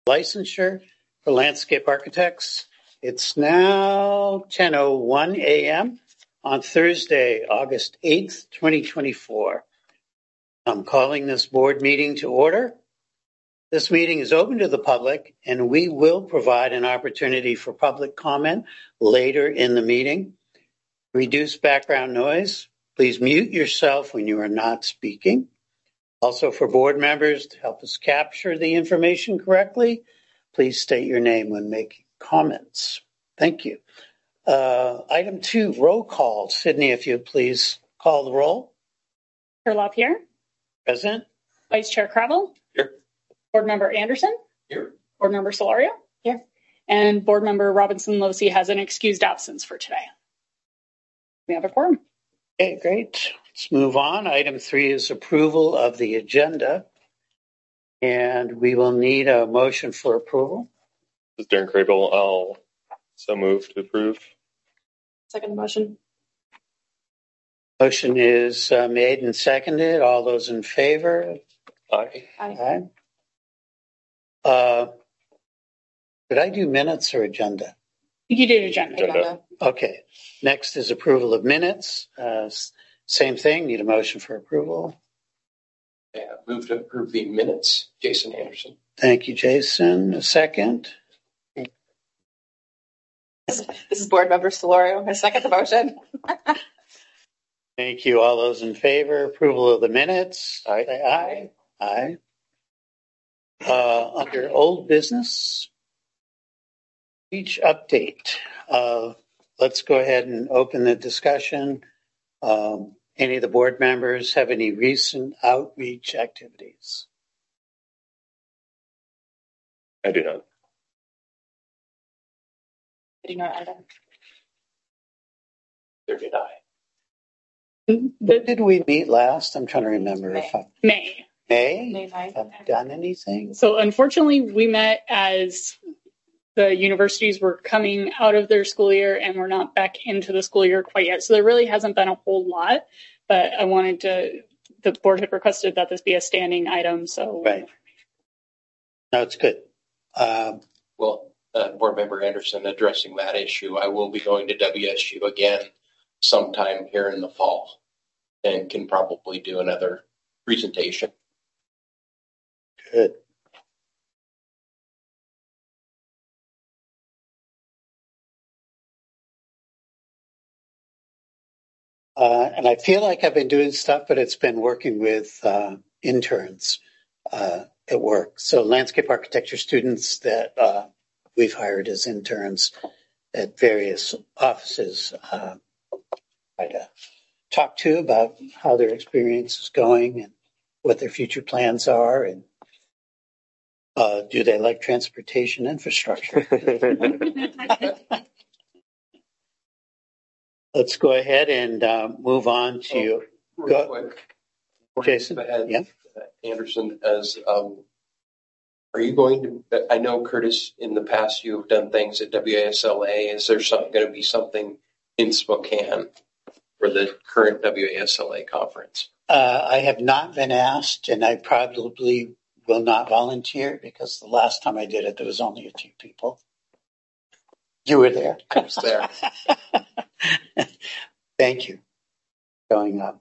licensure for landscape architects. It's now 10:01 a.m. on Thursday, August 8th, 2024. I'm calling this board meeting to order. This meeting is open to the public, and we will provide an opportunity for public comment later in the meeting. Reduce background noise. Please mute yourself when you are not speaking. Also, for board members, to help us capture the information correctly, please state your name when making comments. Thank you. Item 2, roll call. Sydney, if you please call the roll. Chair LaPierre. Present. Vice Chair Cravel. Here. Board Member Anderson. Here. Board Member Solorio. Here. And Board Member Robinson-Losey has an excused absence for today. We have a quorum. Okay, great. Let's move on. Item 3 is approval of the agenda. And we will need a motion for approval. This is Darren Crable. I'll so move to approve. Second motion. Motion is made and seconded. All those in favor? Aye. Aye. Did I do minutes or agenda? You did agenda. Okay. Next is approval of minutes. Same thing. Need a motion for approval. Yeah, move to approve the minutes. Jason Anderson. Thank you, Jason. A second. This is Board Member Solorio. I second the motion. Thank you. All those in favor? Approval of the minutes? Aye. Say aye. Aye. Under old business, each update. Let's go ahead and open the discussion. Any of the board members have any recent outreach activities? I do not. I do not either. There did I. Did we meet last? I'm trying to remember. May. May 9th. Have we done anything? So unfortunately, we met as the universities were coming out of their school year and we're not back into the school year quite yet. So there really hasn't been a whole lot, but I wanted to, the board had requested that this be a standing item. So right. No, it's good. Board Member Anderson, addressing that issue, I will be going to WSU again sometime here in the fall and can probably do another presentation. Good. And I feel like I've been doing stuff, but it's been working with interns at work. So landscape architecture students that we've hired as interns at various offices. Try to talk to about how their experience is going and what their future plans are, and do they like transportation infrastructure? Let's go ahead and move on to real quick. Jason. Yeah. Anderson, are you going to? I know, Curtis, in the past you have done things at WASLA. Is there going to be something in Spokane for the current WASLA conference? I have not been asked, and I probably will not volunteer because the last time I did it, there was only a few people. You were there. I was there. Thank you. Going up.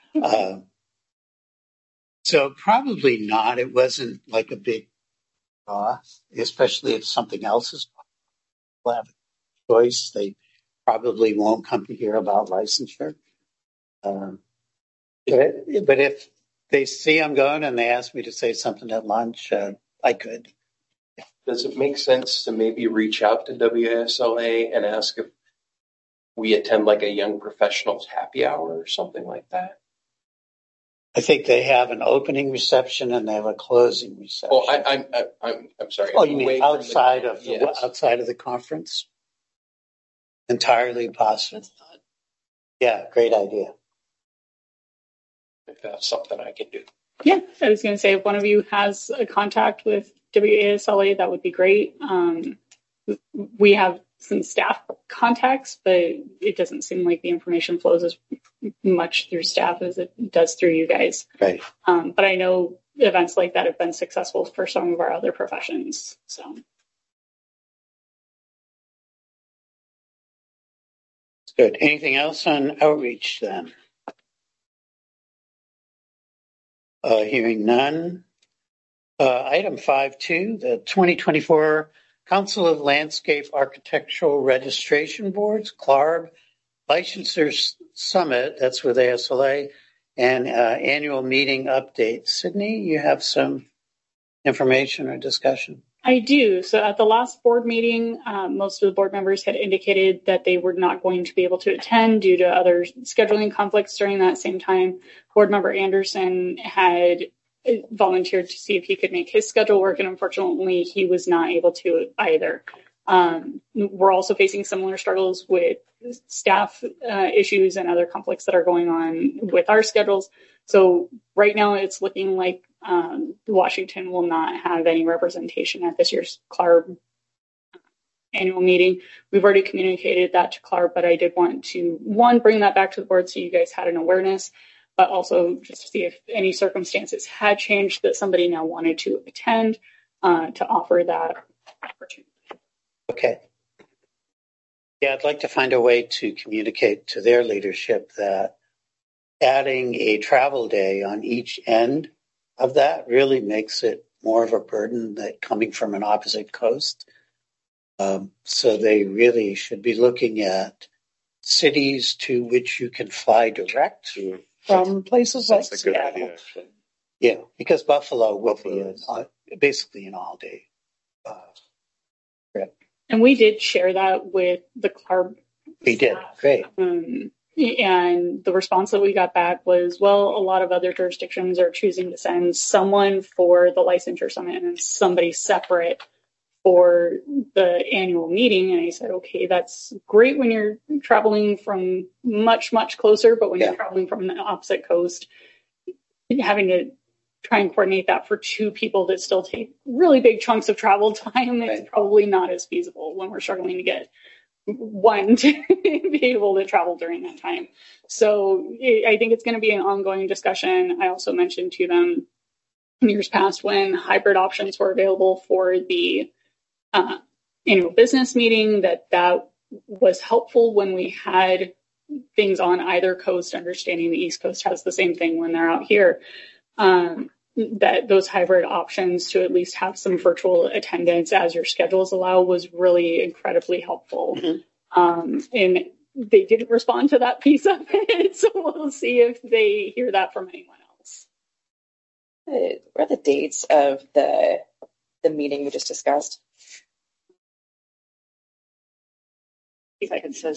So probably not. It wasn't like a big draw, especially if something else is will have a choice. They probably won't come to hear about licensure. But if they see I'm going and they ask me to say something at lunch, I could. Does it make sense to maybe reach out to WASLA and ask if we attend like a young professionals happy hour or something like that? I think they have an opening reception and they have a closing reception. Oh, I'm sorry. Oh, you mean outside of the conference? Entirely possible. Yeah, great idea. If that's something I can do. Yeah, I was going to say, if one of you has a contact with WASLA, that would be great. We have some staff contacts, but it doesn't seem like the information flows as much through staff as it does through you guys. Right. But I know events like that have been successful for some of our other professions. So. Good. Anything else on outreach then? Hearing none. Item 5.2, the 2024 Council of Landscape Architectural Registration Boards, CLARB, Licensers Summit, that's with ASLA, and annual meeting update. Sydney, you have some information or discussion? I do. So at the last board meeting, most of the board members had indicated that they were not going to be able to attend due to other scheduling conflicts during that same time. Board member Anderson had volunteered to see if he could make his schedule work, and unfortunately he was not able to either. We're also facing similar struggles with staff issues and other conflicts that are going on with our schedules. So right now it's looking like Washington will not have any representation at this year's CLARB annual meeting. We've already communicated that to CLARB, but I did want to, one, bring that back to the board so you guys had an awareness, but also just see if any circumstances had changed that somebody now wanted to attend to offer that opportunity. Okay. Yeah, I'd like to find a way to communicate to their leadership that adding a travel day on each end of that really makes it more of a burden that coming from an opposite coast. So they really should be looking at cities to which you can fly direct from places like That's a good Seattle. idea, actually. Yeah, because Buffalo will be basically an all-day trip. And we did share that with the CLARB. We did. Great. And the response that we got back was, well, a lot of other jurisdictions are choosing to send someone for the licensure summit and somebody separate for the annual meeting. And I said, okay, that's great when you're traveling from much, much closer, but when you're traveling from the opposite coast, having to try and coordinate that for two people that still take really big chunks of travel time, it's probably not as feasible when we're struggling to get one to be able to travel during that time. So I think it's going to be an ongoing discussion. I also mentioned to them in years past when hybrid options were available for the annual business meeting that was helpful when we had things on either coast, understanding the East Coast has the same thing when they're out here. That those hybrid options to at least have some virtual attendance as your schedules allow was really incredibly helpful. Mm-hmm. And they didn't respond to that piece of it. So we'll see if they hear that from anyone else. What are the dates of the meeting we just discussed? If I could say.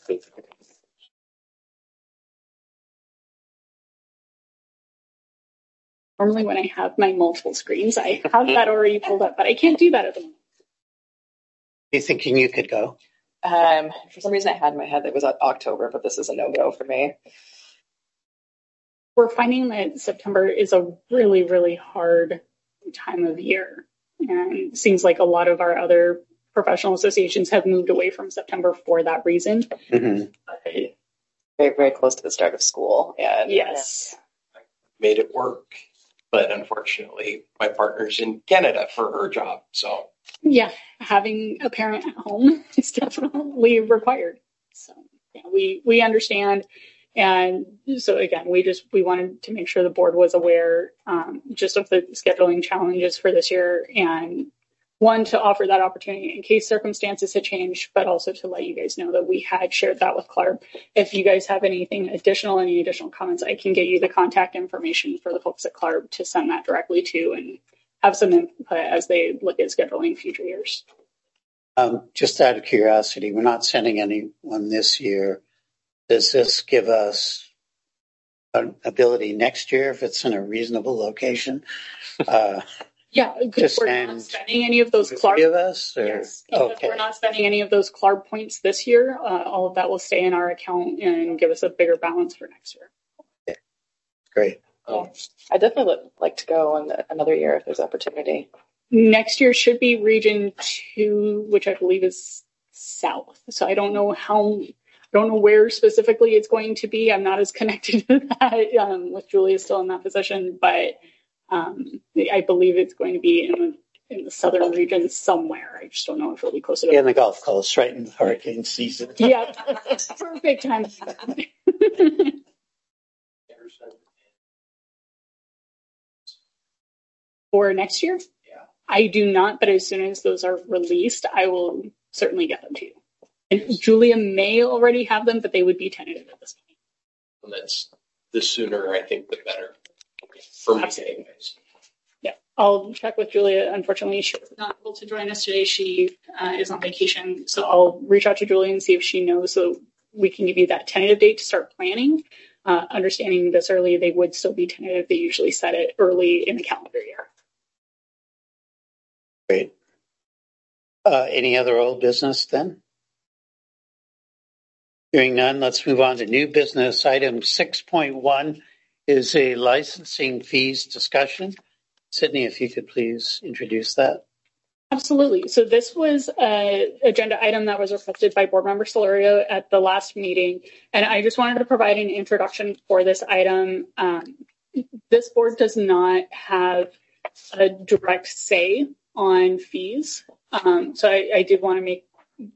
Normally when I have my multiple screens, I have that already pulled up, but I can't do that at the moment. Are you thinking you could go? For some reason I had in my head that it was October, but this is a no-go for me. We're finding that September is a really, really hard time of year. And it seems like a lot of our other professional associations have moved away from September for that reason. Mm-hmm. But, very, very close to the start of school. And yes. Made it work. But unfortunately, my partner's in Canada for her job. So yeah, having a parent at home is definitely required. So yeah, we understand. And so again, we wanted to make sure the board was aware just of the scheduling challenges for this year, and one, to offer that opportunity in case circumstances had changed, but also to let you guys know that we had shared that with CLARB. If you guys have any additional comments, I can get you the contact information for the folks at CLARB to send that directly to and have some input as they look at scheduling future years. Just out of curiosity, we're not sending anyone this year. Does this give us an ability next year if it's in a reasonable location? Yeah, because we're not spending any of those CLARB. Of us, or? Yes, because we're not spending any of those CLARB points this year. All of that will stay in our account and give us a bigger balance for next year. Okay. Great. I definitely like to go on another year if there's opportunity. Next year should be Region 2, which I believe is South. So I don't know where specifically it's going to be. I'm not as connected to that with Julia still in that position, but I believe it's going to be in the southern region somewhere. I just don't know if it'll be closer to In the Gulf Coast, right in hurricane season. Yeah, perfect time. For next year? Yeah. I do not, but as soon as those are released, I will certainly get them to you. And Julia may already have them, but they would be tentative at this point. And that's the sooner, I think, the better. For me, anyways. Yeah, I'll check with Julia. Unfortunately, she was not able to join us today. She is on vacation, so I'll reach out to Julia and see if she knows, so we can give you that tentative date to start planning. Understanding this early, they would still be tentative. They usually set it early in the calendar year. Great. Any other old business then? Hearing none, let's move on to new business. Item 6.1 is a licensing fees discussion. Sydney, if you could please introduce that. Absolutely. So this was an agenda item that was requested by Board Member Solorio at the last meeting, and I just wanted to provide an introduction for this item. This board does not have a direct say on fees, so I did want to make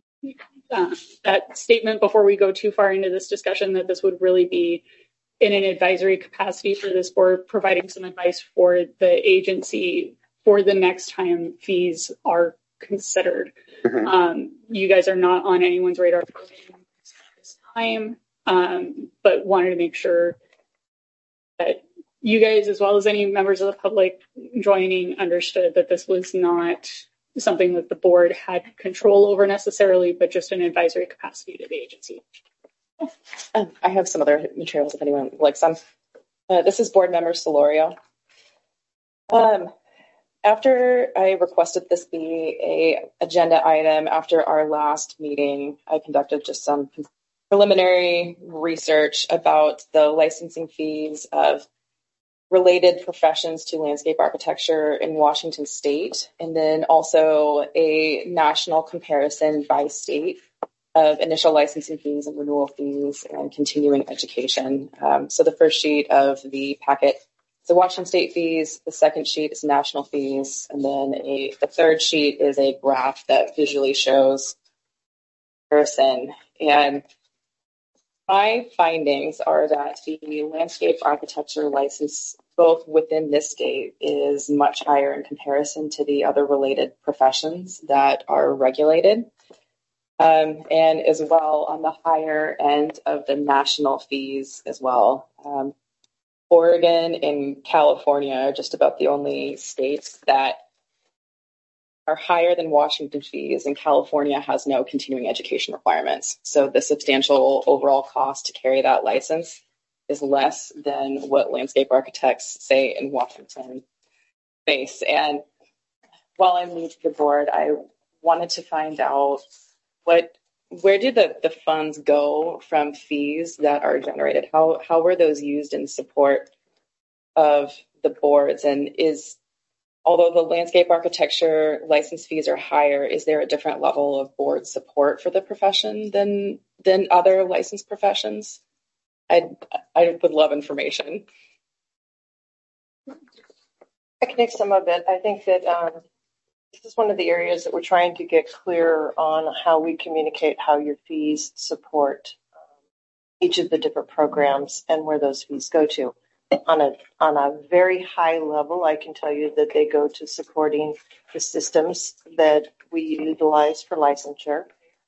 that statement before we go too far into this discussion, that this would really be in an advisory capacity for this board, providing some advice for the agency for the next time fees are considered. Mm-hmm. You guys are not on anyone's radar at this time, but wanted to make sure that you guys, as well as any members of the public joining, understood that this was not something that the board had control over necessarily, but just an advisory capacity to the agency. I have some other materials if anyone would like some. This is Board Member Solorio. After I requested this be a agenda item after our last meeting, I conducted just some preliminary research about the licensing fees of related professions to landscape architecture in Washington State, and then also a national comparison by state of initial licensing fees and renewal fees and continuing education. So the first sheet of the packet is the Washington State fees, the second sheet is national fees, and then the third sheet is a graph that visually shows comparison. And my findings are that the landscape architecture license, both within this state, is much higher in comparison to the other related professions that are regulated, and as well on the higher end of the national fees as well. Oregon and California are just about the only states that are higher than Washington fees, and California has no continuing education requirements. So the substantial overall cost to carry that license is less than what landscape architects say in Washington face. And while I'm new to the board, I wanted to find out where do the funds go from fees that are generated? How were those used in support of the boards? And although the landscape architecture license fees are higher, is there a different level of board support for the profession than other licensed professions? I would love information. I can take some of it. I think that this is one of the areas that we're trying to get clear on how we communicate how your fees support each of the different programs and where those fees go to. On a very high level, I can tell you that they go to supporting the systems that we utilize for licensure.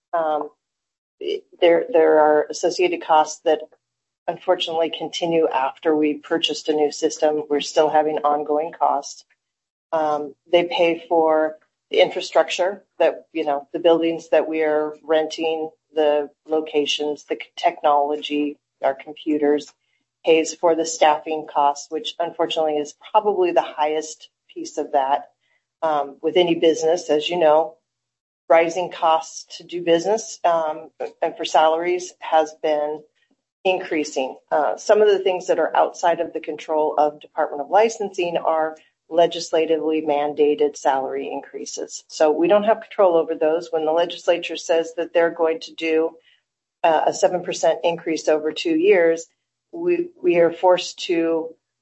There are associated costs that unfortunately continue after we purchased a new system. We're still having ongoing costs. They pay for the infrastructure that, the buildings that we are renting, the locations, the technology, our computers, pays for the staffing costs, which unfortunately is probably the highest piece of that. With any business, as you know, rising costs to do business and for salaries has been increasing. Some of the things that are outside of the control of Department of Licensing are legislatively mandated salary increases. So we don't have control over those. When the legislature says that they're going to do a 7% increase over 2 years, we are forced to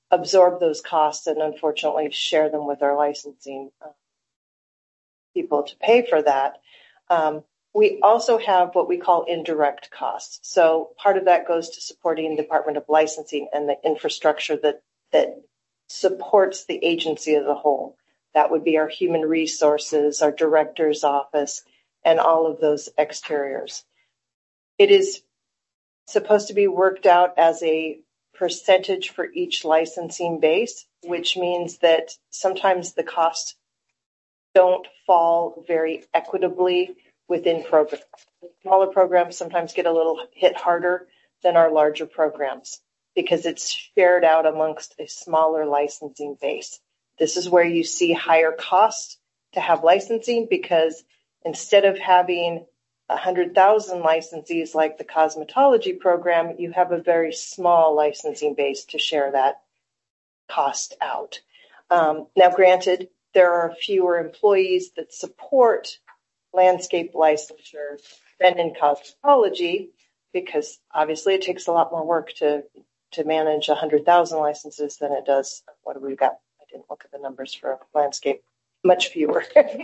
absorb those costs and unfortunately share them with our licensing people to pay for that. We also have what we call indirect costs. So part of that goes to supporting the Department of Licensing and the infrastructure that supports the agency as a whole. That would be our human resources, our director's office, and all of those exteriors. It is supposed to be worked out as a percentage for each licensing base, which means that sometimes the costs don't fall very equitably within programs. Smaller programs sometimes get a little hit harder than our larger programs because it's shared out amongst a smaller licensing base. This is where you see higher costs to have licensing because instead of having 100,000 licensees like the cosmetology program, you have a very small licensing base to share that cost out. Now, granted, there are fewer employees that support landscape licensure than in cosmetology because obviously it takes a lot more work to manage 100,000 licenses than it does. What have we got? I didn't look at the numbers for landscape. Much fewer.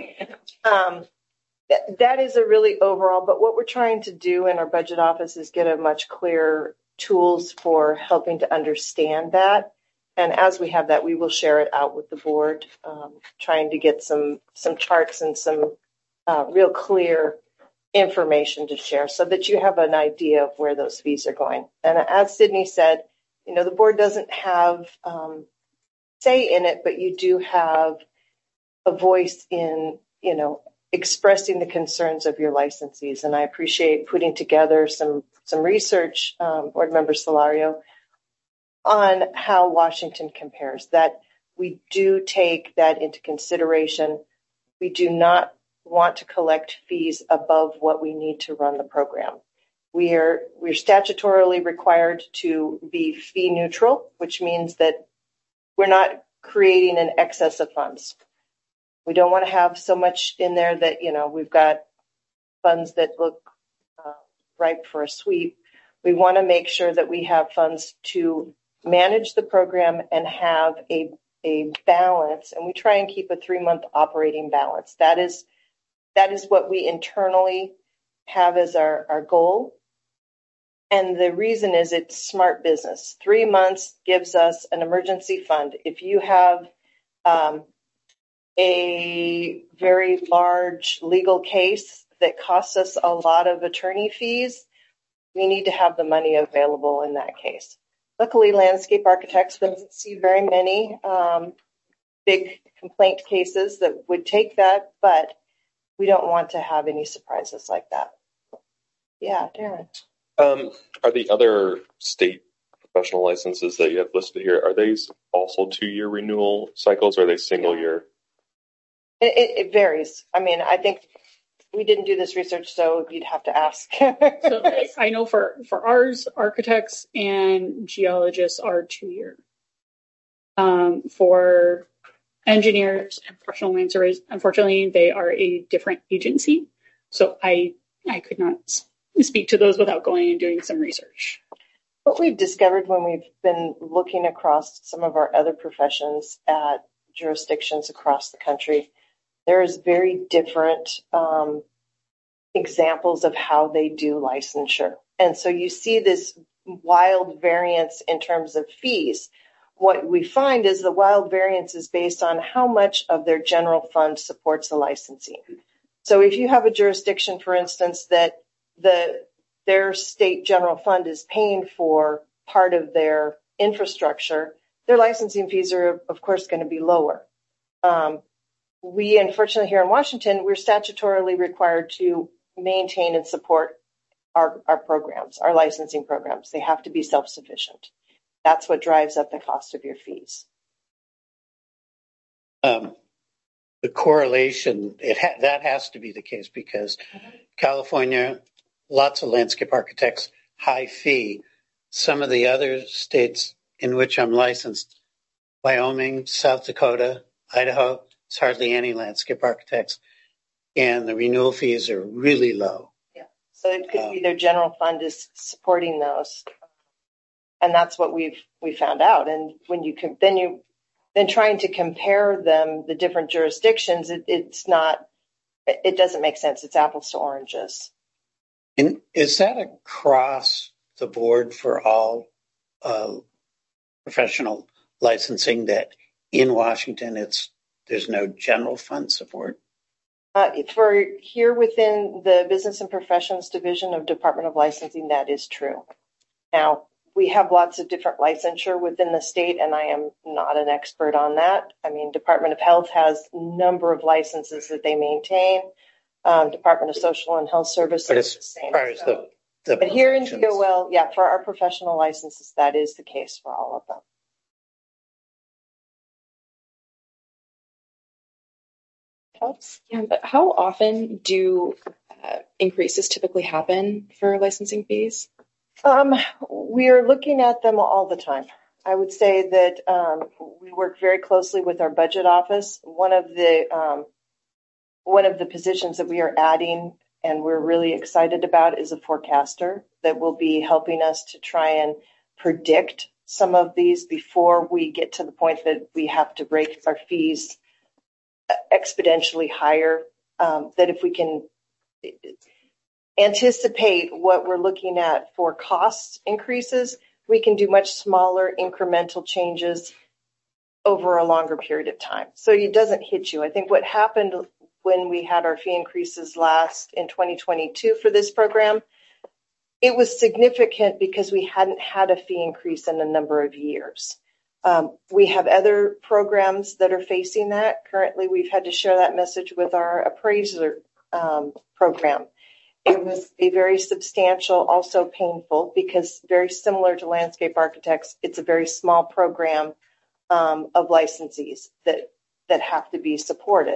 That is a really overall, but what we're trying to do in our budget office is get a much clearer tools for helping to understand that. And as we have that, we will share it out with the board, trying to get some charts and some real clear information to share so that you have an idea of where those fees are going. And as Sydney said, the board doesn't have say in it, but you do have a voice in, expressing the concerns of your licensees. And I appreciate putting together some research, Board Member Solario, on how Washington compares, that we do take that into consideration. We do not want to collect fees above what we need to run the program. We're statutorily required to be fee neutral, which means that we're not creating an excess of funds. We don't want to have so much in there that, we've got funds that look ripe for a sweep. We want to make sure that we have funds to manage the program and have a balance. And we try and keep a 3-month operating balance. That is what we internally have as our goal. And the reason is it's smart business. 3 months gives us an emergency fund. If you have a very large legal case that costs us a lot of attorney fees, we need to have the money available in that case. Luckily, Landscape Architects doesn't see very many big complaint cases that would take that, but we don't want to have any surprises like that. Yeah, Darren. Are the other state professional licenses that you have listed here, are they also 2-year renewal cycles, or are they single year? It varies. I mean, I think we didn't do this research, so you'd have to ask. So I know for ours, architects and geologists are 2-year. For engineers and professional land surveyors, unfortunately, they are a different agency. So I could not speak to those without going and doing some research. What we've discovered when we've been looking across some of our other professions at jurisdictions across the country, there is very different examples of how they do licensure. And so you see this wild variance in terms of fees. What we find is the wild variance is based on how much of their general fund supports the licensing. So if you have a jurisdiction, for instance, that their state general fund is paying for part of their infrastructure, their licensing fees are, of course, going to be lower. We, unfortunately, here in Washington, we're statutorily required to maintain and support our programs, our licensing programs. They have to be self-sufficient. That's what drives up the cost of your fees. The correlation, that has to be the case because California, lots of landscape architects, high fee. Some of the other states in which I'm licensed, Wyoming, South Dakota, Idaho, it's hardly any landscape architects. And the renewal fees are really low. Yeah. So it could be their general fund is supporting those. And that's what we found out. And when you can, then trying to compare them, the different jurisdictions, it doesn't make sense. It's apples to oranges. And is that across the board for all professional licensing, that in Washington there's no general fund support? For here within the Business and Professions Division of Department of Licensing, that is true. Now, we have lots of different licensure within the state, and I am not an expert on that. I mean, Department of Health has a number of licenses that they maintain. Department of Social and Health Services is the same. But here in DOL, for our professional licenses, that is the case for all of them. Yeah, but how often do increases typically happen for licensing fees? We are looking at them all the time. I would say that we work very closely with our budget office. One of the positions that we are adding and we're really excited about is a forecaster that will be helping us to try and predict some of these before we get to the point that we have to rate our fees exponentially higher. That if we can anticipate what we're looking at for cost increases, we can do much smaller incremental changes over a longer period of time. So it doesn't hit you. I think what happened when we had our fee increases last in 2022 for this program, it was significant because we hadn't had a fee increase in a number of years. We have other programs that are facing that. Currently, we've had to share that message with our appraiser program. It was a very substantial, also painful, because very similar to landscape architects, it's a very small program of licensees that have to be supported.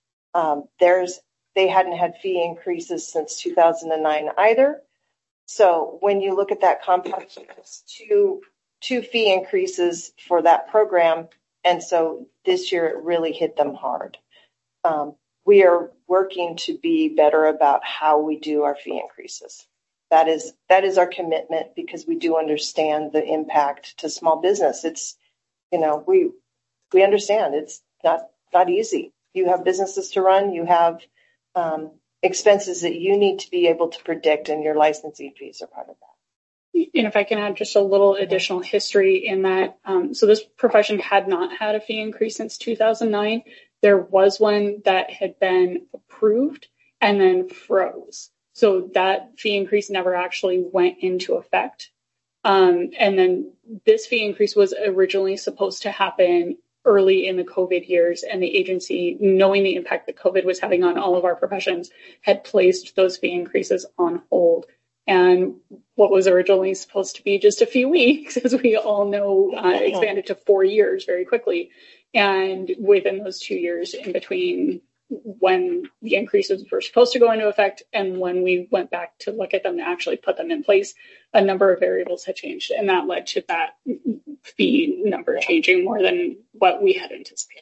They hadn't had fee increases since 2009 either. So when you look at that compact, it's two fee increases for that program. And so this year it really hit them hard. We are working to be better about how we do our fee increases. That is our commitment, because we do understand the impact to small business. It's, we understand it's not easy. You have businesses to run, you have expenses that you need to be able to predict, and your licensing fees are part of that. And if I can add just a little additional history in that, so this profession had not had a fee increase since 2009. There was one that had been approved and then froze. So that fee increase never actually went into effect. And then this fee increase was originally supposed to happen early in the COVID years, and the agency, knowing the impact that COVID was having on all of our professions, had placed those fee increases on hold. And what was originally supposed to be just a few weeks, as we all know, expanded to 4 years very quickly. And within those 2 years in between when the increases were supposed to go into effect and when we went back to look at them to actually put them in place, a number of variables had changed. And that led to that fee number changing more than what we had anticipated.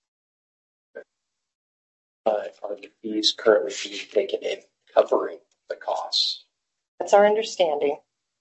Are the fees currently being taken in covering the costs? That's our understanding.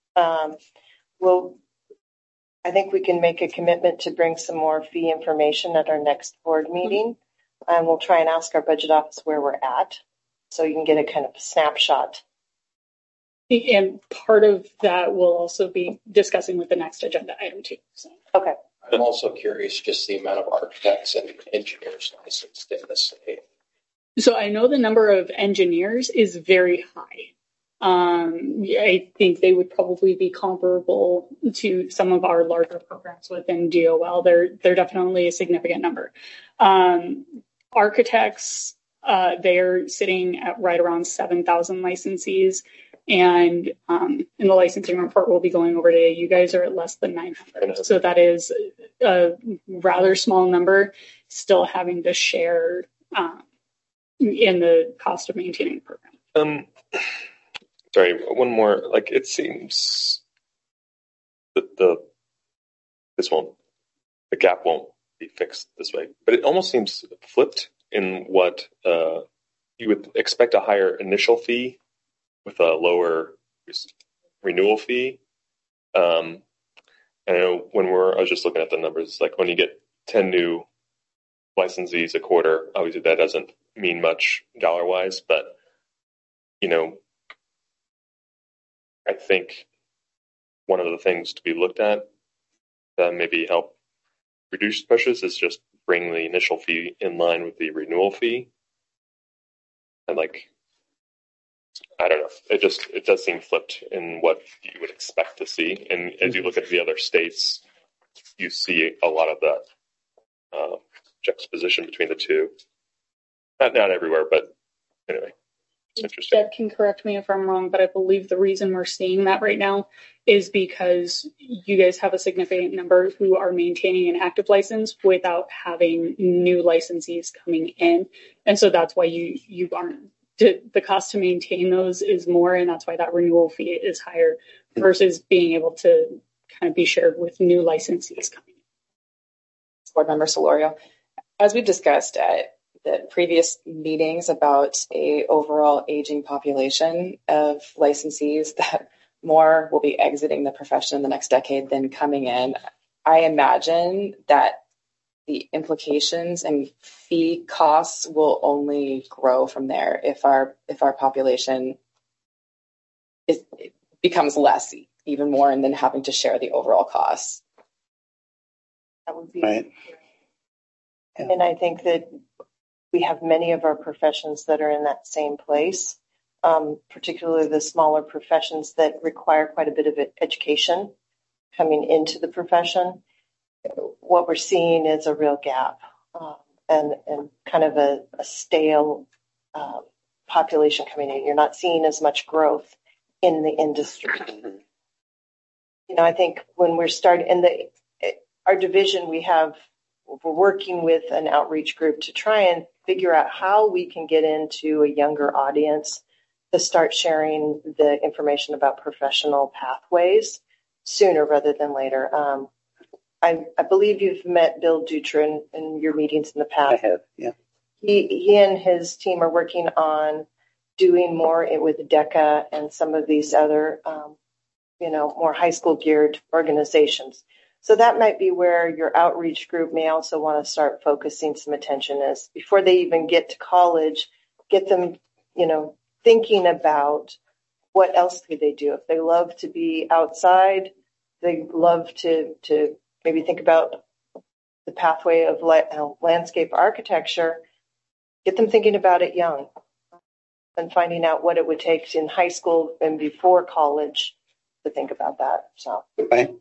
I think we can make a commitment to bring some more fee information at our next board meeting. And we'll try and ask our budget office where we're at, so you can get a kind of snapshot. And part of that we'll also be discussing with the next agenda item too. So. Okay. I'm also curious just the amount of architects and engineers licensed in the state. So I know the number of engineers is very high. I think they would probably be comparable to some of our larger programs within DOL. They're definitely a significant number. Architects, they're sitting at right around 7,000 licensees. And in the licensing report we'll be going over today, you guys are at less than 900. So that is a rather small number, still having to share in the cost of maintaining the program. Sorry, one more. Like, it seems that the gap won't be fixed this way, but it almost seems flipped in what you would expect: a higher initial fee with a lower renewal fee. I know I was just looking at the numbers, like when you get 10 new licensees a quarter, obviously that doesn't mean much dollar wise, but I think one of the things to be looked at that maybe help reduce pushes is just bring the initial fee in line with the renewal fee. And I don't know, it does seem flipped in what you would expect to see. And as you look at the other states, you see a lot of that juxtaposition between the two. Not everywhere, but anyway, it's interesting. Deb can correct me if I'm wrong, but I believe the reason we're seeing that right now is because you guys have a significant number who are maintaining an active license without having new licensees coming in. And so that's why you aren't, the cost to maintain those is more, and that's why that renewal fee is higher versus being able to kind of be shared with new licensees coming in. Board Member Solorio, as we've discussed at the previous meetings about a overall aging population of licensees, that more will be exiting the profession in the next decade than coming in. I imagine that the implications and fee costs will only grow from there if our population becomes less, even more, and then having to share the overall costs. That would be right. Yeah. And I think that we have many of our professions that are in that same place, particularly the smaller professions that require quite a bit of education coming into the profession. What we're seeing is a real gap and kind of a stale population coming in. You're not seeing as much growth in the industry. I think when we're starting in our division, we're working with an outreach group to try and figure out how we can get into a younger audience to start sharing the information about professional pathways sooner rather than later. I believe you've met Bill Dutra in your meetings in the past. I have, yeah. He and his team are working on doing more with DECA and some of these other, more high school geared organizations. So that might be where your outreach group may also want to start focusing some attention is before they even get to college, get them, thinking about what else could they do. If they love to be outside, they love to maybe think about the pathway of landscape architecture, get them thinking about it young and finding out what it would take in high school and before college to think about that. So, right.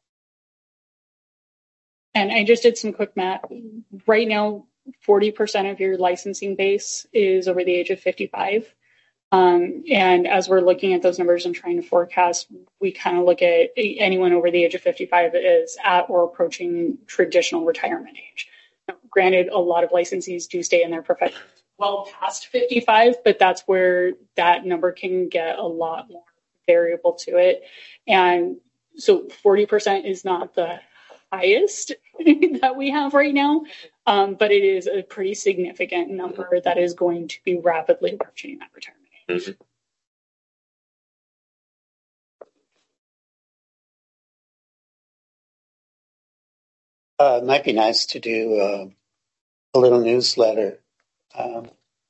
And I just did some quick math. Right now, 40% of your licensing base is over the age of 55. And as we're looking at those numbers and trying to forecast, we kind of look at anyone over the age of 55 is at or approaching traditional retirement age. Now, granted, a lot of licensees do stay in their profession well past 55, but that's where that number can get a lot more variable to it. And so 40% is not the highest that we have right now, but it is a pretty significant number that is going to be rapidly approaching that retirement age. Mm-hmm. It might be nice to do a little newsletter talking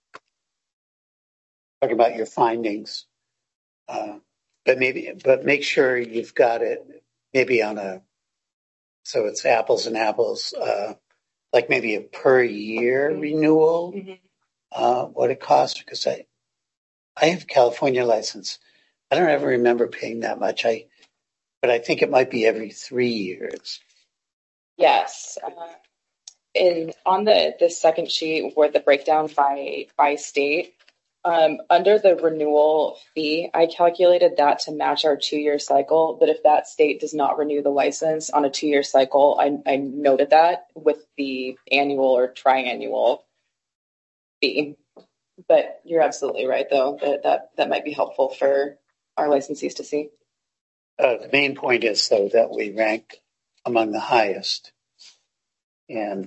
about your findings, but make sure you've got it maybe so it's apples and apples, like maybe a per year renewal, what it costs, because I have a California license. I don't ever remember paying that much. But I think it might be every 3 years. Yes. On the second sheet where the breakdown by state, under the renewal fee, I calculated that to match our 2-year cycle. But if that state does not renew the license on a 2-year cycle, I noted that with the annual or triannual fee. But you're absolutely right, though, that might be helpful for our licensees to see. The main point is, though, that we rank among the highest. And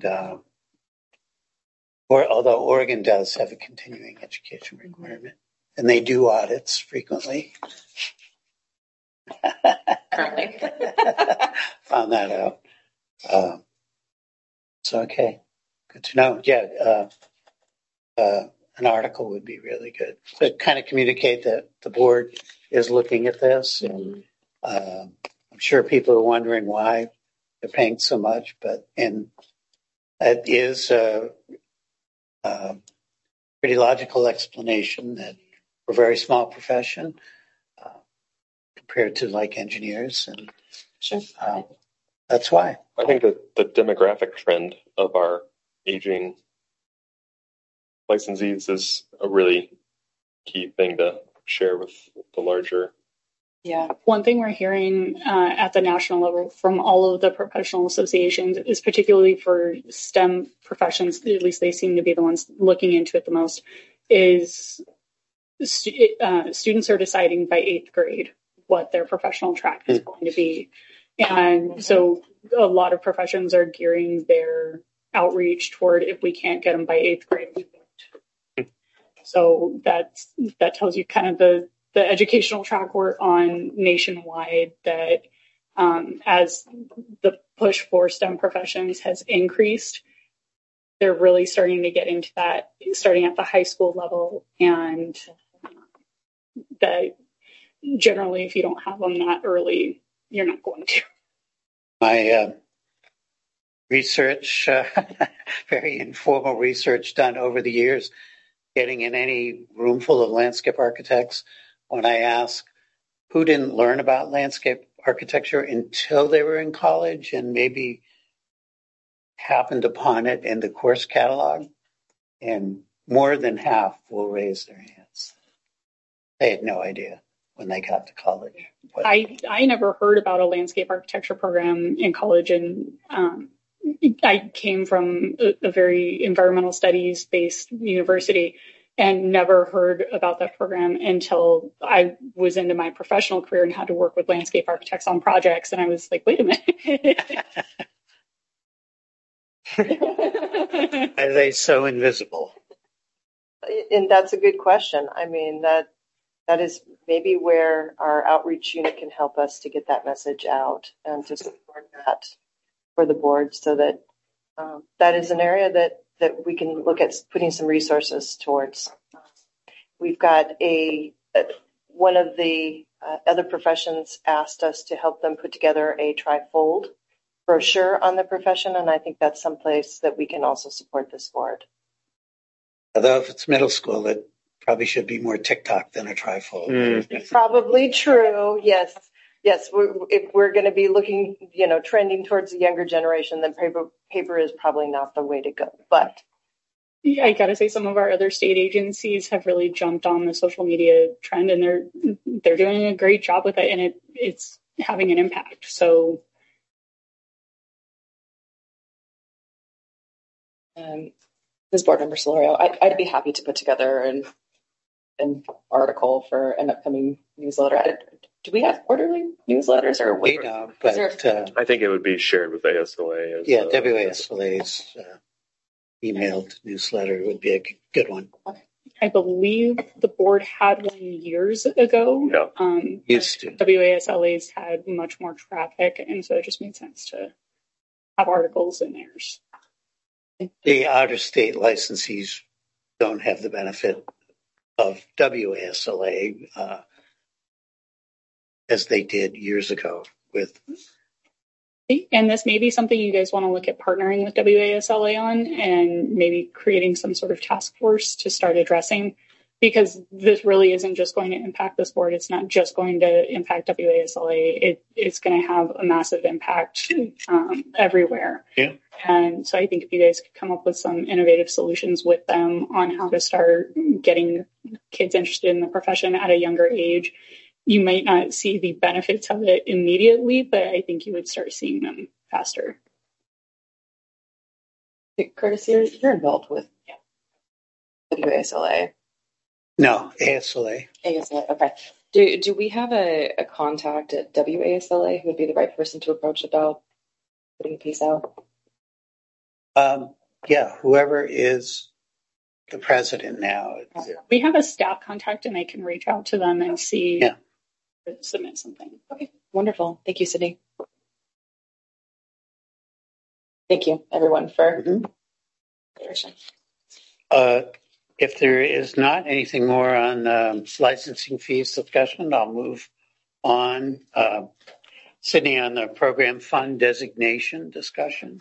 although Oregon does have a continuing education requirement, and they do audits frequently, currently. Found that out. So, okay. Good to know. Yeah. An article would be really good to kind of communicate that the board is looking at this. And I'm sure people are wondering why they're paying so much, and that is a pretty logical explanation that we're a very small profession compared to like engineers. And Sure. That's why. I think that the demographic trend of our aging licensees is a really key thing to share with the larger. Yeah. One thing we're hearing at the national level from all of the professional associations is particularly for STEM professions, at least they seem to be the ones looking into it the most, is students are deciding by 8th grade what their professional track is going to be. And so a lot of professions are gearing their outreach toward, if we can't get them by 8th grade, we won't. So that tells you kind of the educational track we're on nationwide, that as the push for STEM professions has increased, they're really starting to get into that, starting at the high school level, and that generally if you don't have them that early, you're not going to. My research, very informal research done over the years, getting in any room full of landscape architects, when I ask who didn't learn about landscape architecture until they were in college and maybe happened upon it in the course catalog, and more than half will raise their hands. They had no idea when they got to college. But I never heard about a landscape architecture program in college, and I came from a very environmental studies based university and never heard about that program until I was into my professional career and had to work with landscape architects on projects. And I was like, wait a minute. are they so invisible? And that's a good question. I mean, that is maybe where our outreach unit can help us to get that message out and to support that for the board, so that that is an area that we can look at putting some resources towards. We've got one of the other professions asked us to help them put together a trifold brochure on the profession, and I think that's someplace that we can also support this board. Although if it's middle school, it probably should be more TikTok than a trifold. Probably true. Yes. If we're going to be looking, trending towards the younger generation, then paper is probably not the way to go. But yeah, I gotta say, some of our other state agencies have really jumped on the social media trend, and they're doing a great job with it, and it's having an impact. So. This board member Solorio, I'd be happy to put together an article for an upcoming newsletter. Do we have quarterly newsletters, or we don't? But I think it would be shared with ASLA. WASLA's emailed newsletter would be a good one. I believe the board had one years ago. Yeah. Used to. WASLA's had much more traffic, and so it just made sense to have articles in theirs. The out-of-state licensees don't have the benefit of WASLA as they did years ago with. And this may be something you guys want to look at partnering with WASLA on, and maybe creating some sort of task force to start addressing, because this really isn't just going to impact this board. It's not just going to impact WASLA. It's going to have a massive impact everywhere. Yeah. And so I think if you guys could come up with some innovative solutions with them on how to start getting kids interested in the profession at a younger age, you might not see the benefits of it immediately, but I think you would start seeing them faster. Curtis, you're involved with WASLA. No, ASLA. ASLA, okay. Do we have a contact at WASLA who would be the right person to approach about putting a piece out? Yeah, whoever is the president now. We have a staff contact, and I can reach out to them and see submit something. Okay, wonderful. Thank you, Sydney. Thank you, everyone, for If there is not anything more on licensing fees discussion, I'll move on. Sydney, on the program fund designation discussion.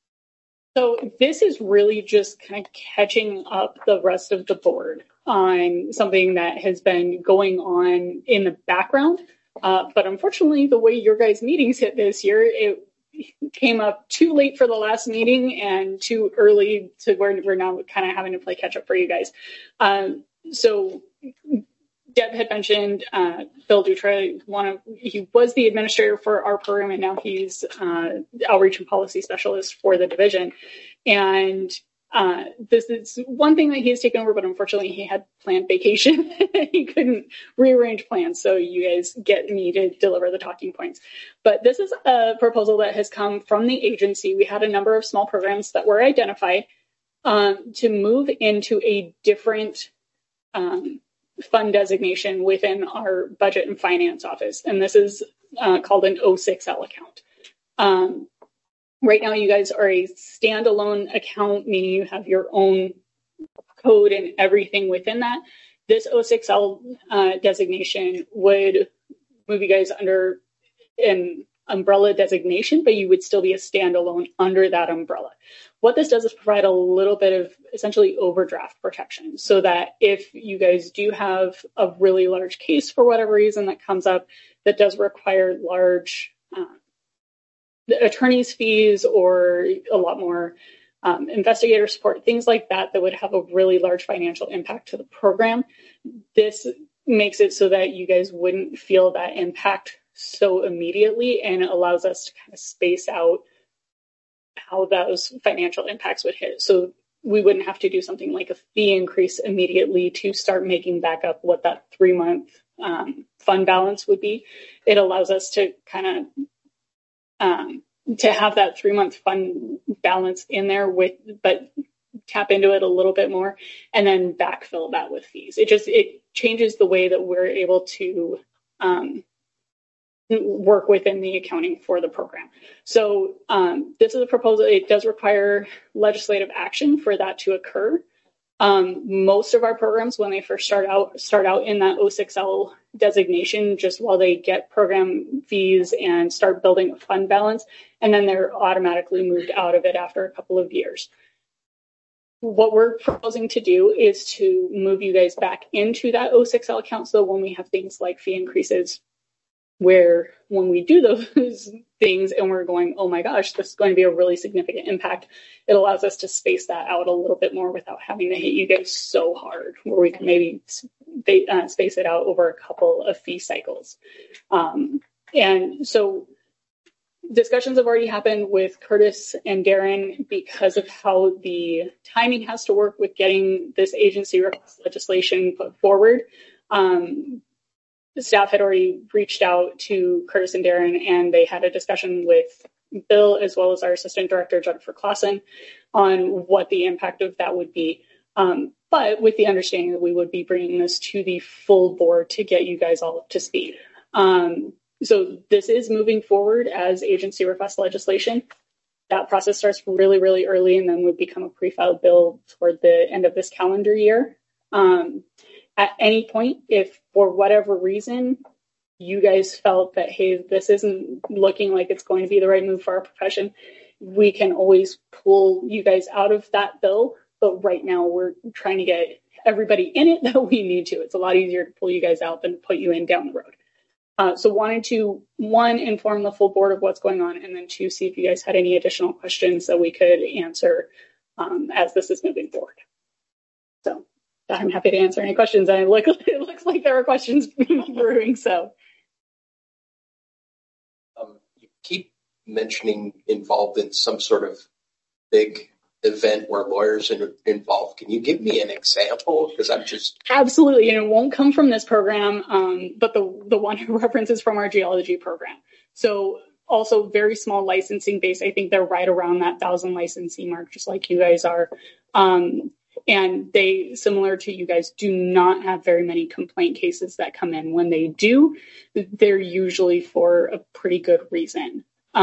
So this is really just kind of catching up the rest of the board on something that has been going on in the background. But unfortunately, the way your guys' meetings hit this year, it came up too late for the last meeting and too early to where we're now kind of having to play catch up for you guys. So Deb had mentioned Bill Dutra, he was the administrator for our program, and now he's outreach and policy specialist for the division. And this is one thing that he has taken over, but unfortunately he had planned vacation. He couldn't rearrange plans, so you guys get me to deliver the talking points. But this is a proposal that has come from the agency. We had a number of small programs that were identified to move into a different fund designation within our budget and finance office. And this is called an O6L account. Right now, you guys are a standalone account, meaning you have your own code and everything within that. This O6L designation would move you guys under an umbrella designation, but you would still be a standalone under that umbrella. What this does is provide a little bit of essentially overdraft protection so that if you guys do have a really large case for whatever reason that comes up that does require large attorney's fees or a lot more investigator support, things like that, that would have a really large financial impact to the program. This makes it so that you guys wouldn't feel that impact so immediately, and it allows us to kind of space out how those financial impacts would hit. So we wouldn't have to do something like a fee increase immediately to start making back up what that 3-month fund balance would be. It allows us to kind of to have that 3-month fund balance in there but tap into it a little bit more and then backfill that with fees. It changes the way that we're able to work within the accounting for the program. So this is a proposal. It does require legislative action for that to occur. Most of our programs, when they first start out in that O6L designation, just while they get program fees and start building a fund balance, and then they're automatically moved out of it after a couple of years. What we're proposing to do is to move you guys back into that O6L account. So when we have things like fee increases, where when we do those things and we're going, oh my gosh, this is going to be a really significant impact, it allows us to space that out a little bit more without having to hit you guys so hard, where we can maybe space it out over a couple of fee cycles. And so discussions have already happened with Curtis and Darren because of how the timing has to work with getting this agency legislation put forward. The staff had already reached out to Curtis and Darren, and they had a discussion with Bill as well as our assistant director, Jennifer Clausen, on what the impact of that would be. But with the understanding that we would be bringing this to the full board to get you guys all up to speed. So this is moving forward as agency request legislation. That process starts really, really early and then would become a pre-filed bill toward the end of this calendar year. At any point, if for whatever reason you guys felt that, hey, this isn't looking like it's going to be the right move for our profession, we can always pull you guys out of that bill. But right now we're trying to get everybody in it that we need to. It's a lot easier to pull you guys out than put you in down the road. So wanted to, 1, inform the full board of what's going on, and then 2, see if you guys had any additional questions that we could answer as this is moving forward. So I'm happy to answer any questions. It looks like there are questions brewing. So you keep mentioning involved in some sort of big event where lawyers are involved. Can you give me an example? Because I'm just absolutely, and it won't come from this program, but the one who references from our geology program. So also very small licensing base. I think they're right around that 1,000 licensing mark, just like you guys are. And they, similar to you guys, do not have very many complaint cases that come in. When they do, they're usually for a pretty good reason.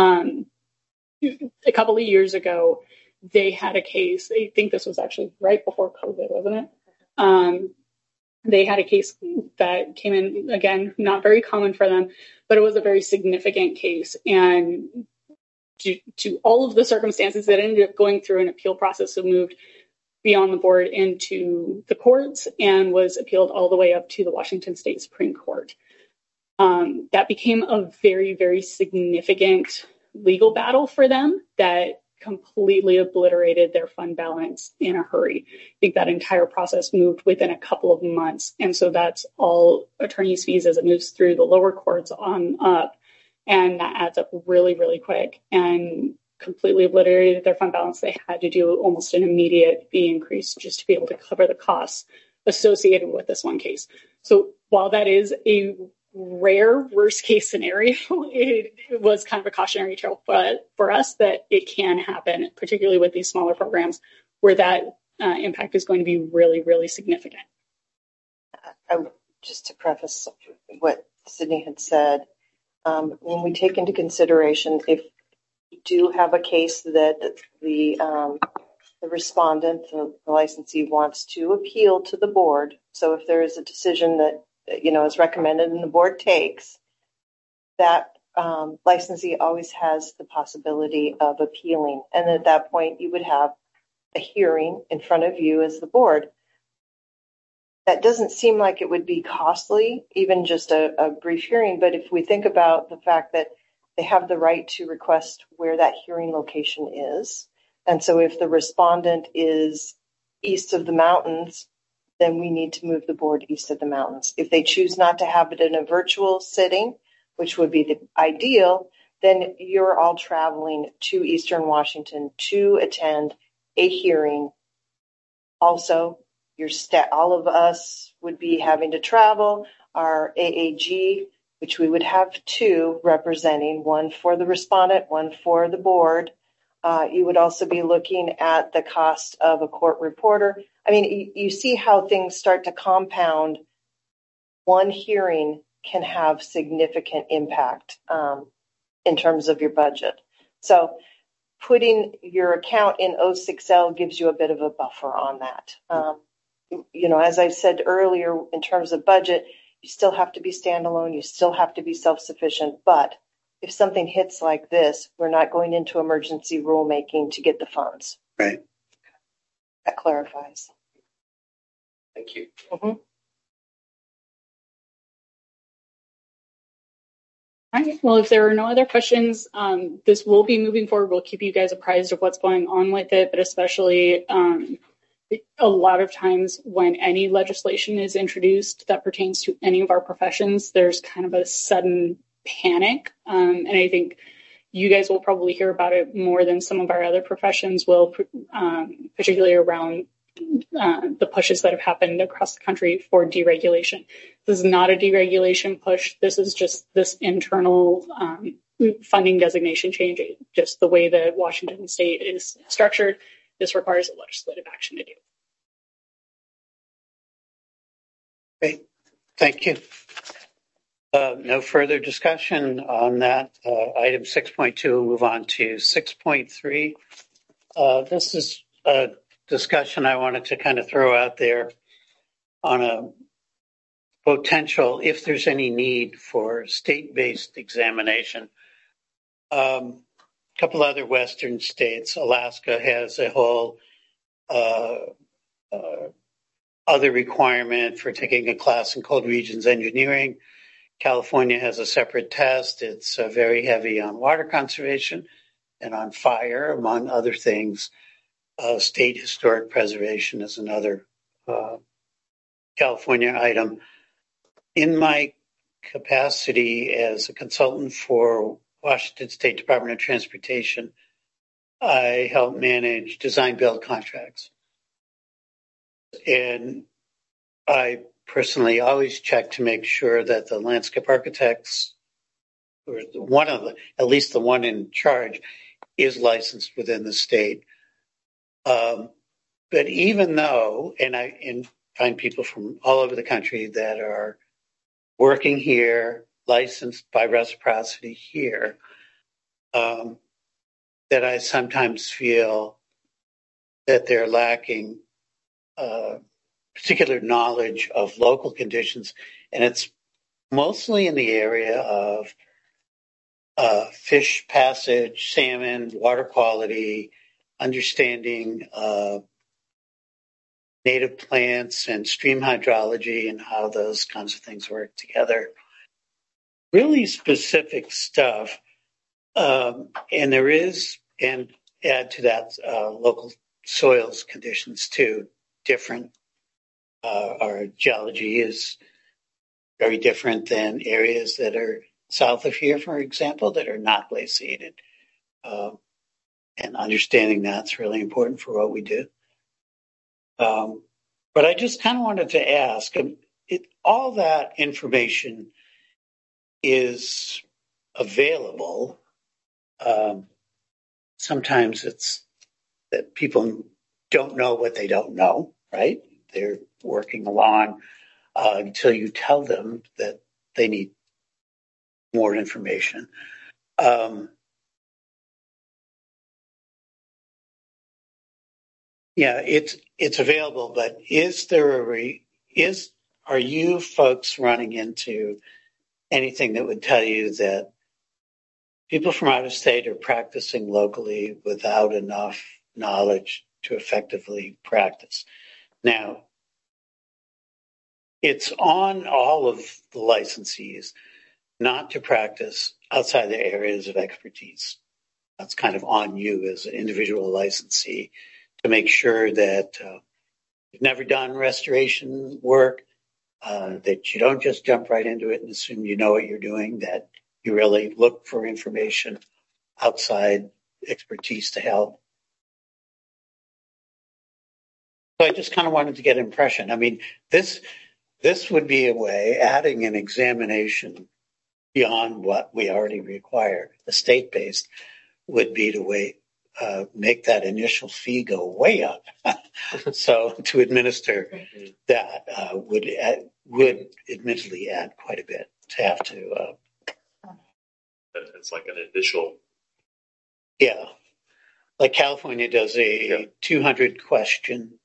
A couple of years ago, they had a case. I think this was actually right before COVID, wasn't it? They had a case that came in, again, not very common for them, but it was a very significant case. And due to all of the circumstances that ended up going through an appeal process, so moved beyond the board into the courts and was appealed all the way up to the Washington State Supreme Court. That became a very, very significant legal battle for them that completely obliterated their fund balance in a hurry. I think that entire process moved within a couple of months. And so that's all attorney's fees as it moves through the lower courts on up. And that adds up really, really quick and completely obliterated their fund balance. They had to do almost an immediate fee increase just to be able to cover the costs associated with this one case. So while that is a rare worst case scenario, it was kind of a cautionary tale for us that it can happen, particularly with these smaller programs where that impact is going to be really, really significant. Just to preface what Sydney had said, when we take into consideration if you do have a case that the respondent, the licensee, wants to appeal to the board, so if there is a decision that is recommended and the board takes, that licensee always has the possibility of appealing. And at that point, you would have a hearing in front of you as the board. That doesn't seem like it would be costly, even just a brief hearing. But if we think about the fact that they have the right to request where that hearing location is, and so if the respondent is east of the mountains, then we need to move the board east of the mountains. If they choose not to have it in a virtual sitting, which would be the ideal, then you're all traveling to Eastern Washington to attend a hearing. Also, all of us would be having to travel. Our AAG, which we would have two representing, one for the respondent, one for the board. You would also be looking at the cost of a court reporter. I mean, you see how things start to compound. One hearing can have significant impact in terms of your budget. So putting your account in O6L gives you a bit of a buffer on that. As I said earlier, in terms of budget, you still have to be standalone. You still have to be self-sufficient. But if something hits like this, we're not going into emergency rulemaking to get the funds. Right. That clarifies. Thank you. Mm-hmm. All right. Well, if there are no other questions, this will be moving forward. We'll keep you guys apprised of what's going on with it, but especially a lot of times when any legislation is introduced that pertains to any of our professions, there's kind of a sudden panic. And I think you guys will probably hear about it more than some of our other professions will, particularly around the pushes that have happened across the country for deregulation. This is not a deregulation push. This is just this internal funding designation change. Just the way that Washington State is structured, this requires a legislative action to do. Great. Thank you. No further discussion on that. Item 6.2, we'll move on to 6.3. This is a discussion I wanted to kind of throw out there on a potential, if there's any need for state-based examination. A couple other Western states, Alaska has a whole other requirement for taking a class in cold regions engineering. California has a separate test. It's very heavy on water conservation and on fire, among other things. State historic preservation is another California item. In my capacity as a consultant for Washington State Department of Transportation, I help manage design-build contracts. And I personally always check to make sure that the landscape architects, or at least the one in charge, is licensed within the state. but even though, and I find people from all over the country that are working here, licensed by reciprocity here, that I sometimes feel that they're lacking particular knowledge of local conditions, and it's mostly in the area of fish passage, salmon, water quality, understanding native plants and stream hydrology and how those kinds of things work together. Really specific stuff. And there is, and add to that local soils conditions too, different. Our geology is very different than areas that are south of here, for example, that are not glaciated. And understanding that's really important for what we do. But I just kind of wanted to ask, all that information is available. Sometimes it's that people don't know what they don't know, right? They're working along until you tell them that they need more information. Yeah, it's available, but is there are you folks running into anything that would tell you that people from out of state are practicing locally without enough knowledge to effectively practice? Now, it's on all of the licensees not to practice outside their areas of expertise. That's kind of on you as an individual licensee to make sure that you've never done restoration work, that you don't just jump right into it and assume you know what you're doing, that you really look for information outside expertise to help. So I just kind of wanted to get an impression. I mean, this would be a way, adding an examination beyond what we already require, the state-based, would be to make that initial fee go way up. So to administer that would admittedly add quite a bit to have to. It's like an initial. Yeah, like California does a 200 question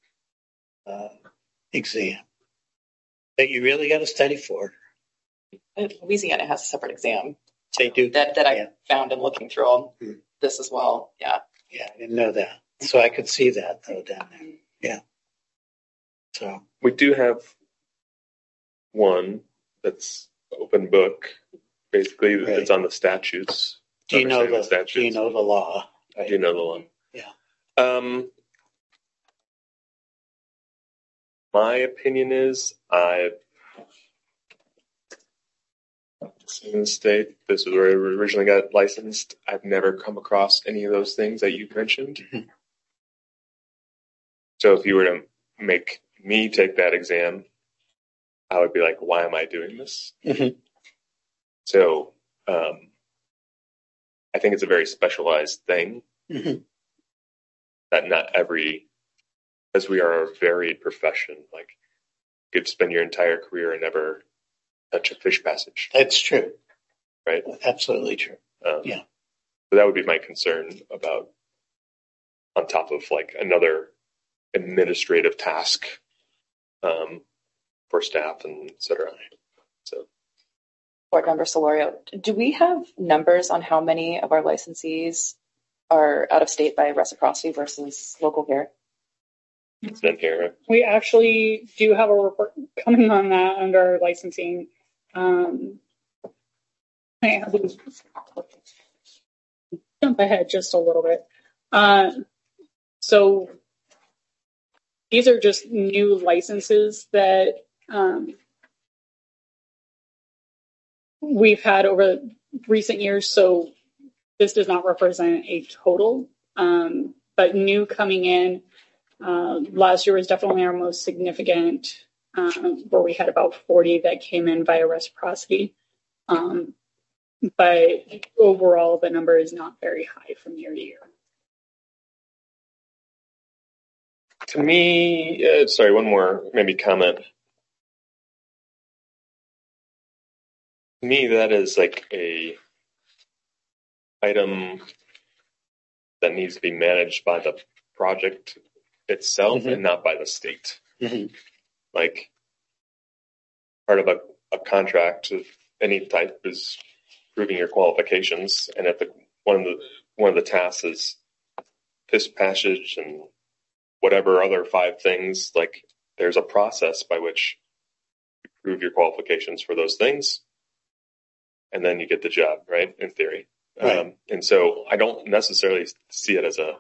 exam that you really got to study for. Louisiana has a separate exam. They do that I found in looking through all this as well. Yeah. Yeah, I didn't know that. So I could see that though down there. Yeah. So we do have one that's open book. Basically, right. It's on the statutes. Do you know the statutes. Do you know the law? Right? Do you know the law? Yeah. My opinion is in the state, this is where I originally got licensed. I've never come across any of those things that you've mentioned. Mm-hmm. So if you were to make me take that exam, I would be like, why am I doing this? Mm-hmm. So I think it's a very specialized thing that not every, as we are a varied profession, like you could spend your entire career and never touch a fish passage. That's true. Right? Absolutely true. Yeah. So that would be my concern about, on top of like another administrative task for staff and et cetera. So, Board Member Solorio, do we have numbers on how many of our licensees are out of state by reciprocity versus local care? It's in here. We actually do have a report coming on that under licensing. Jump ahead just a little bit. So these are just new licenses that we've had over recent years. So this does not represent a total, but new coming in. Last year was definitely our most significant, where we had about 40 that came in via reciprocity. But overall, the number is not very high from year to year. To me, sorry, one more maybe comment. To me, that is like a item that needs to be managed by the project itself and not by the state. Like part of a contract of any type is proving your qualifications, and if one of the tasks is this passage and whatever other 5 things, like there's a process by which you prove your qualifications for those things, and then you get the job, right? In theory. Right. And so I don't necessarily see it as a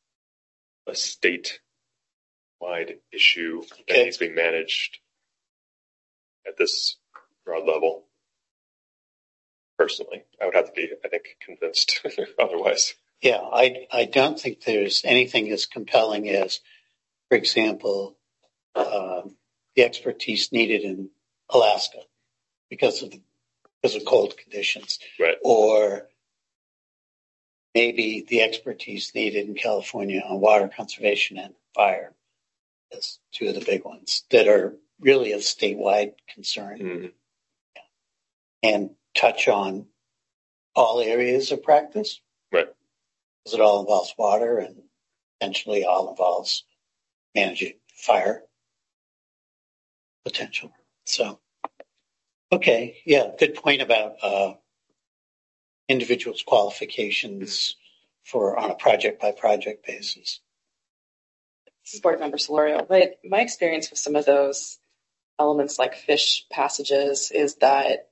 state-wide issue that needs to be managed at this broad level. Personally, I would have to be, I think, convinced otherwise. Yeah, I don't think there's anything as compelling as, for example, the expertise needed in Alaska because of cold conditions, right? Or maybe the expertise needed in California on water conservation and fire. That's 2 of the big ones that are really a statewide concern, and touch on all areas of practice. Right. Because it all involves water and potentially all involves managing fire potential. So, okay. Yeah. Good point about individuals' qualifications on a project by project basis. This is Board Member Solorio, but my experience with some of those elements like fish passages is that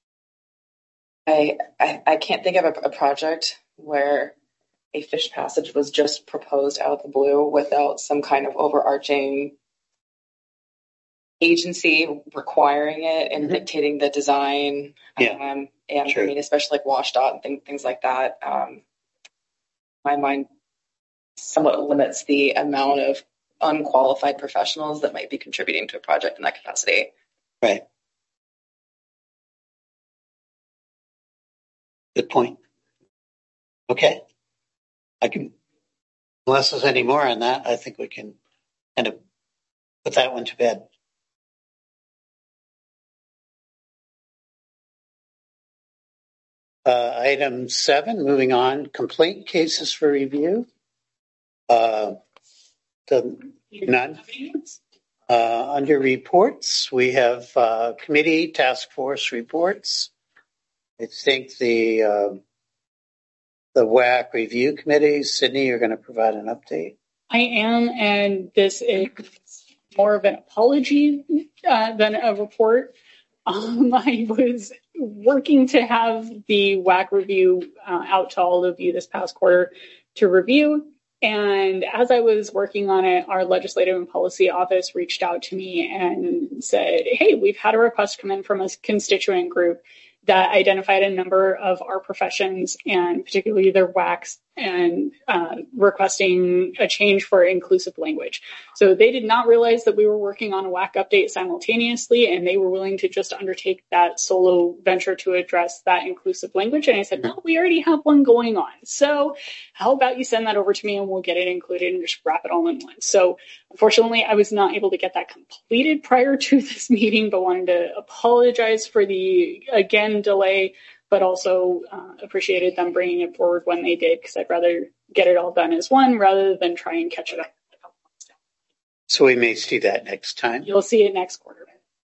I can't think of a project where a fish passage was just proposed out of the blue without some kind of overarching agency requiring it and dictating the design. And sure. I mean, especially like WashDOT and things like that. My mind somewhat limits the amount of unqualified professionals that might be contributing to a project in that capacity. Right. Good point. Okay. Unless there's any more on that, I think we can kind of put that one to bed. Item 7, moving on, complaint cases for review. None. Under reports, we have committee task force reports. I think the WAC review committee, Sydney, you're going to provide an update. I am, and this is more of an apology than a report. I was working to have the WAC review out to all of you this past quarter to review. And as I was working on it, our legislative and policy office reached out to me and said, hey, we've had a request come in from a constituent group that identified a number of our professions and particularly their WACs and requesting a change for inclusive language. So they did not realize that we were working on a WAC update simultaneously, and they were willing to just undertake that solo venture to address that inclusive language. And I said, no, we already have one going on. So how about you send that over to me and we'll get it included and just wrap it all in one. So unfortunately, I was not able to get that completed prior to this meeting, but wanted to apologize for the, again, delay, but also appreciated them bringing it forward when they did, because I'd rather get it all done as one rather than try and catch it up. So we may see that next time. You'll see it next quarter.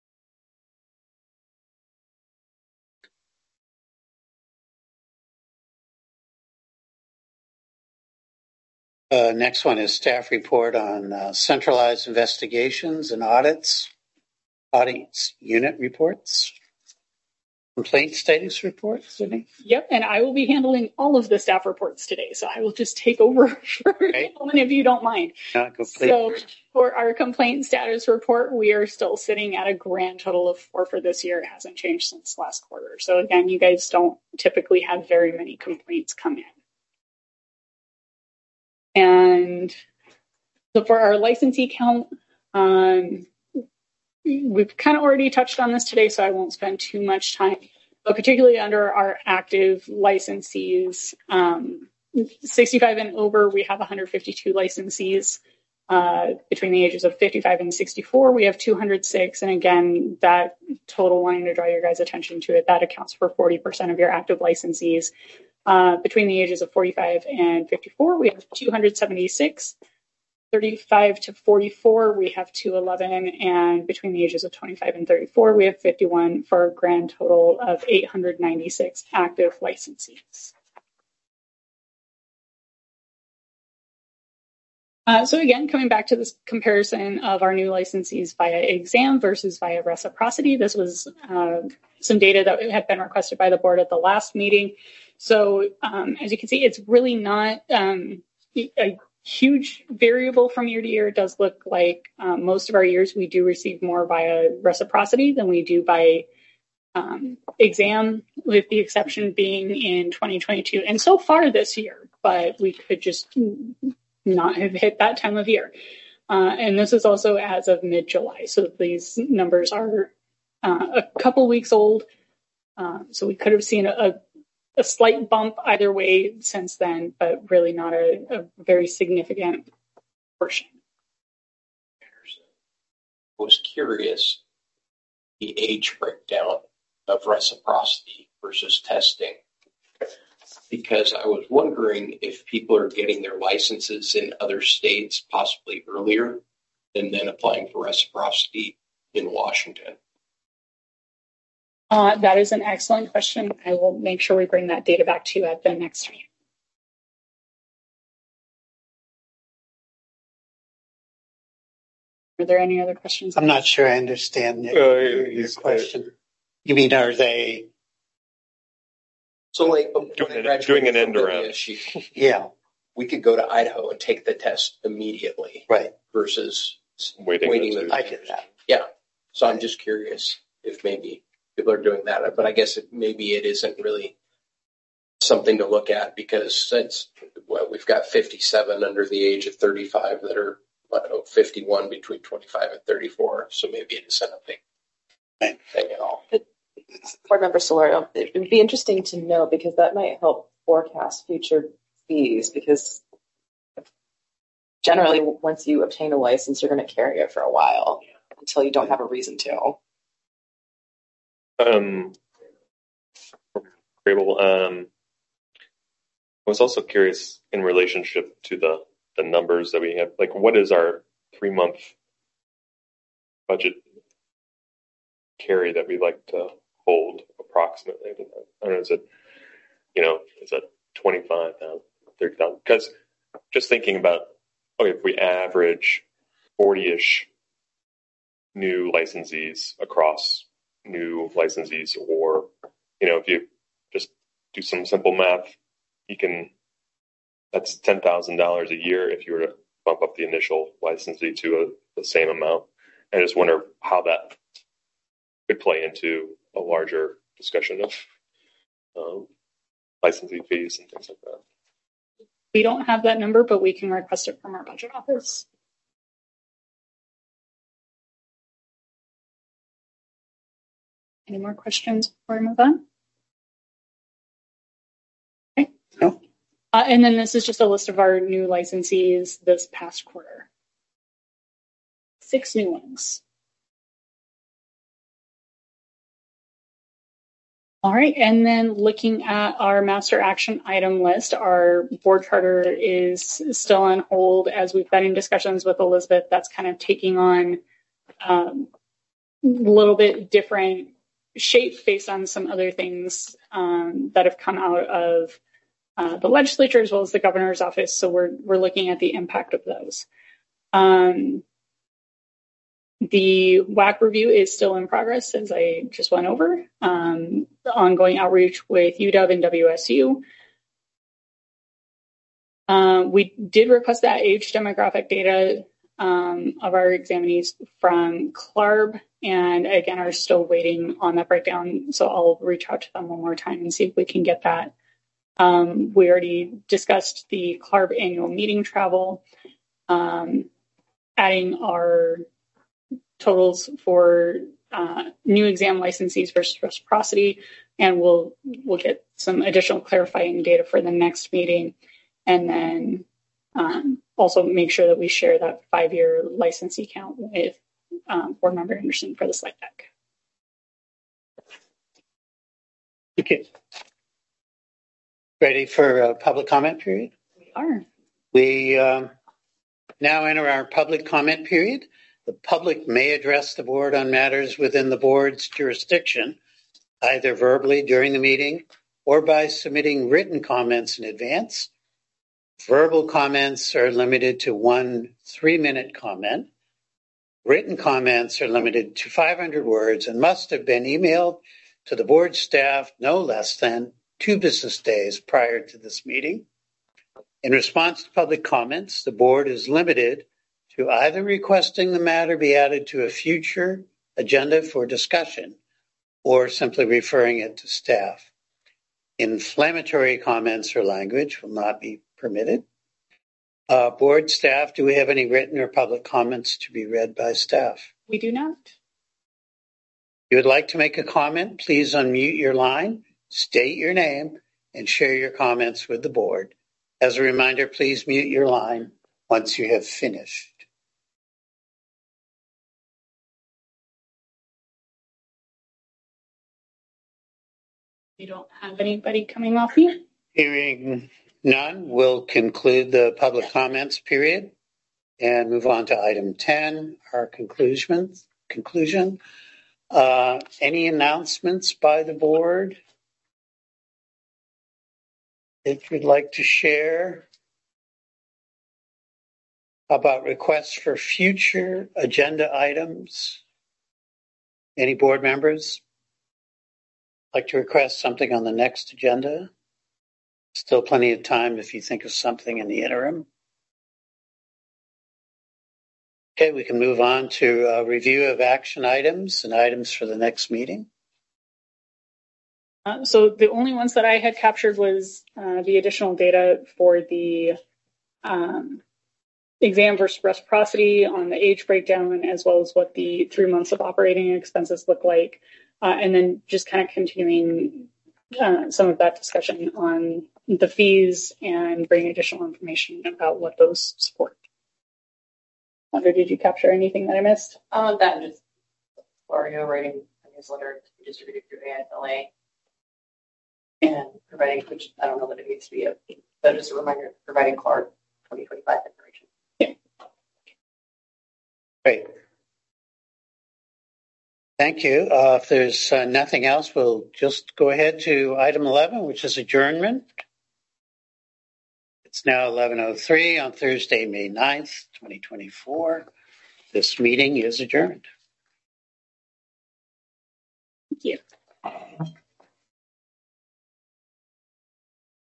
Next one is staff report on centralized investigations and audits unit reports. Complaint status report, Sydney? Yep, and I will be handling all of the staff reports today, so I will just take over for handling if you don't mind. So for our complaint status report, we are still sitting at a grand total of 4 for this year. It hasn't changed since last quarter. So again, you guys don't typically have very many complaints come in. And so for our licensee count, we've kind of already touched on this today, so I won't spend too much time. But particularly under our active licensees, 65 and over, we have 152 licensees. Between the ages of 55 and 64, we have 206. And again, that total, wanting to draw your guys' attention to it, that accounts for 40% of your active licensees. Between the ages of 45 and 54, we have 276. 35 to 44, we have 211. And between the ages of 25 and 34, we have 51 for a grand total of 896 active licensees. So again, coming back to this comparison of our new licensees via exam versus via reciprocity, this was some data that had been requested by the board at the last meeting. So as you can see, it's really not a huge variable from year to year. It does look like most of our years we do receive more via reciprocity than we do by exam, with the exception being in 2022 and so far this year, but we could just not have hit that time of year. And this is also as of mid-July. So these numbers are a couple weeks old. So we could have seen a slight bump either way since then, but really not a very significant portion. I was curious, the age breakdown of reciprocity versus testing, because I was wondering if people are getting their licenses in other states possibly earlier and then applying for reciprocity in Washington. That is an excellent question. I will make sure we bring that data back to you at the next meeting. Are there any other questions? I'm not sure I understand your question. You mean, are they? So, like, doing an end around. Yeah. We could go to Idaho and take the test immediately. Right. Versus waiting. I get that. Yeah. So I'm just curious if maybe people are doing that, but I guess maybe it isn't really something to look at, because we've got 57 under the age of 35 that are 51 between 25 and 34. So maybe it isn't a big thing at all. Board Member Solorio, it would be interesting to know, because that might help forecast future fees, because generally once you obtain a license, you're going to carry it for a while until you don't have a reason to. I was also curious in relationship to the numbers that we have. Like, what is our 3-month budget carry that we like to hold approximately? I don't know, is it 25,000, 30,000? Because just thinking about, okay, if we average 40-ish new licensees across new licensees, or, if you just do some simple math, that's $10,000 a year if you were to bump up the initial licensee to the same amount. I just wonder how that could play into a larger discussion of licensing fees and things like that. We don't have that number, but we can request it from our budget office. Any more questions before I move on? Okay. No. And then this is just a list of our new licensees this past quarter. 6 new ones. All right, and then looking at our master action item list, our board charter is still on hold as we've been in discussions with Elizabeth. That's kind of taking on a little bit different shape based on some other things that have come out of the legislature as well as the governor's office. So we're looking at the impact of those. The WAC review is still in progress, as I just went over. The ongoing outreach with UW and WSU. We did request that age demographic data of our examinees from CLARB, and again are still waiting on that breakdown. So I'll reach out to them one more time and see if we can get that. We already discussed the CLARB annual meeting travel, adding our totals for new exam licensees versus reciprocity, and we'll get some additional clarifying data for the next meeting. And then Also make sure that we share that 5-year licensee count with Board Member Anderson for the slide deck. Okay. Ready for a public comment period? We are. We now enter our public comment period. The public may address the board on matters within the board's jurisdiction, either verbally during the meeting or by submitting written comments in advance. Verbal comments are limited to 1 3-minute comment. Written comments are limited to 500 words and must have been emailed to the board staff no less than 2 business days prior to this meeting. In response to public comments, the board is limited to either requesting the matter be added to a future agenda for discussion or simply referring it to staff. Inflammatory comments or language will not be permitted. Board staff, do we have any written or public comments to be read by staff? We do not. If you would like to make a comment, please unmute your line, state your name, and share your comments with the board. As a reminder, please mute your line once you have finished. We don't have anybody coming off mute. Hearing none, we'll conclude the public comments period and move on to item 10, our conclusion. Any announcements by the board that you'd like to share about requests for future agenda items? Any board members like to request something on the next agenda? Still plenty of time if you think of something in the interim. Okay, we can move on to a review of action items and items for the next meeting. So the only ones that I had captured was the additional data for the exam versus reciprocity on the age breakdown, as well as what the 3 months of operating expenses look like. And then just kind of continuing some of that discussion on the fees and bringing additional information about what those support. Sandra, did you capture anything that I missed? That and just Florio writing a newsletter to be distributed through AFLA and providing, which I don't know that it needs to be but just a reminder, providing CLART 2025 information. Yeah. Great. Thank you. If there's nothing else, we'll just go ahead to item 11, which is adjournment. It's now 11:03 on Thursday, May 9th, 2024. This meeting is adjourned. Thank you.